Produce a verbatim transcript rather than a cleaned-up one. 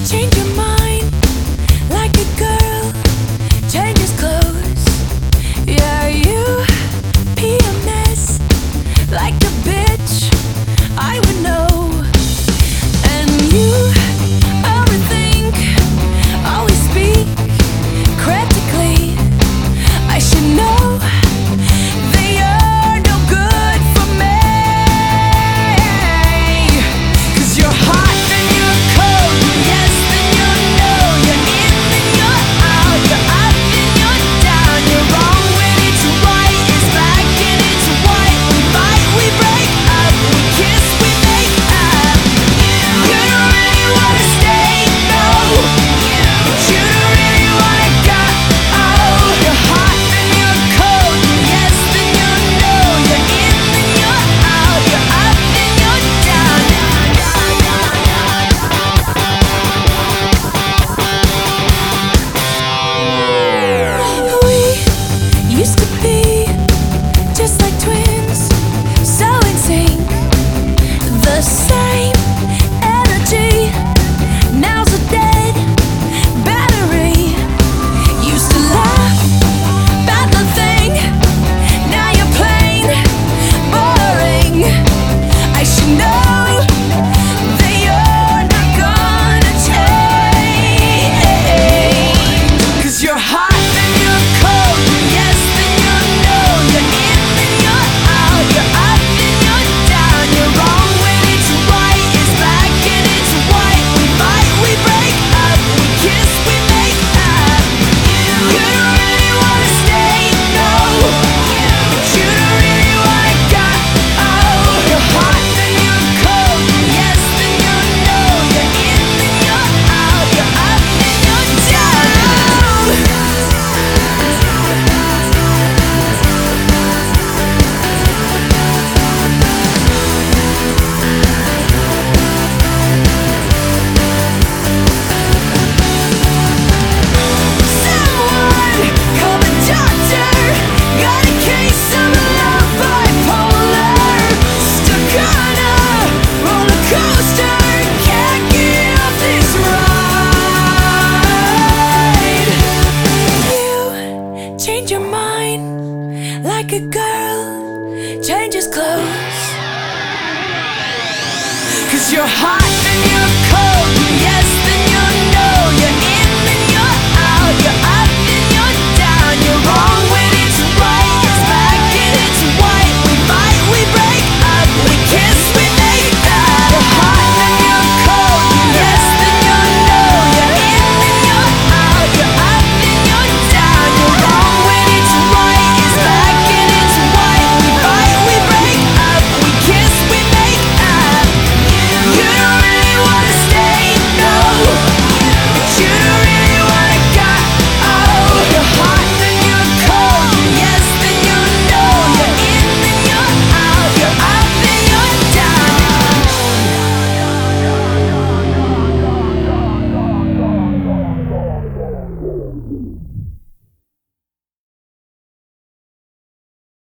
change your mind like a girl changes clothes. Yeah, you P M S like a bitch, I would know. And you overthink, always speak critically. I should know that you're no good for me. 'Cause you're hot, then you're cold, yes, then you're no. You're in, then you're out, you're up, then you're down. You're wrong when it's right, it's black and it's white. We fight, we break up, we kiss, we make up. You don't really wanna stay, no, but you don't really wanna go. Oh, you're hot, then you're cold, yes, then you're no. You're in, then you're out, you're up, then you're down. We used to be just like twins, so in sync, the same energy. Now's a dead battery. Used to laugh about nothing, now you're plain boring. I should know that you're not gonna change. 'Cause you're hot, then you're cold, yes, then you're no. You're in, then you're out, you're up, then you're down. You're wrong when it's right, it's black and it's white. We fight, we break up, we kiss, we make up. You don't really wanna stay, no, but you don't really wanna go. Oh, you're hot, then you're cold, yes, then you're no. You're in, then you're out, you're up, then you're down. Someone call the doctor. Got a case of love bipolar. Stuck on a roller coaster. Can't get off this ride. You change your mind like a girl changes clothes. 'Cause you're hot, then